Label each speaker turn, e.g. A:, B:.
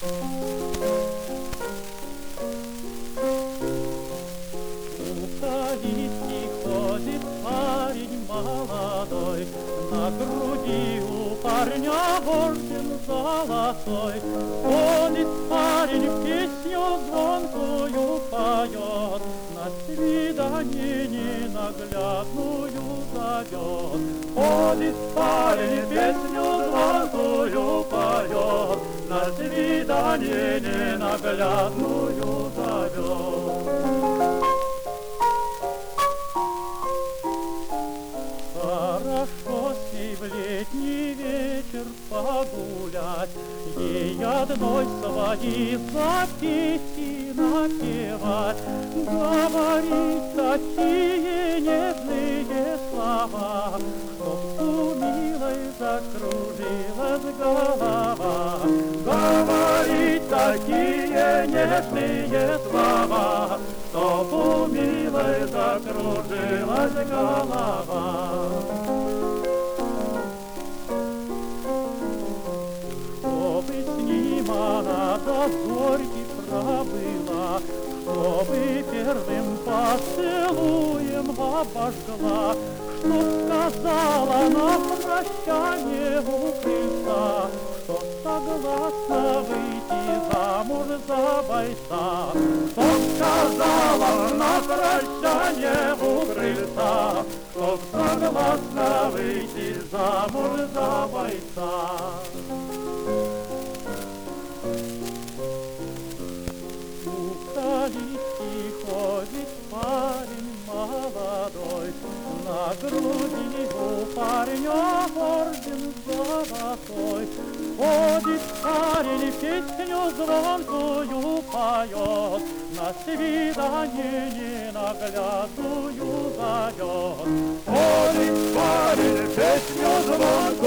A: калитки ходит парень молодой, на груди у парня орден золотой. Ходит парень, песню звонкую поет, на свидание ненаглядную зовет. Ходит парень, песню звонкую поет, на свидание ненаглядную зовет. Хорошо с ней в летний вечер погулять, ей одной свои записи напевать, говорить такие нежные слова, чтоб у милой закружилась голова. Говорить такие нежные слова, чтоб у милой закружилась голова. Чтобы с ним она до зорьки пробыла, чтобы первым поцелуем обожгла, чтоб сказала на прощание у крыльца, что согласна выйти замуж за бойца. Чтоб сказала на прощание у крыльца, чтоб согласна выйти замуж за бойца. У калитки ходит парень молодой, на груди у парня орден золотой. Ходит парень, песню звонкую поет, на свидание ненаглядную зовет. Ходит парень, песню звонкую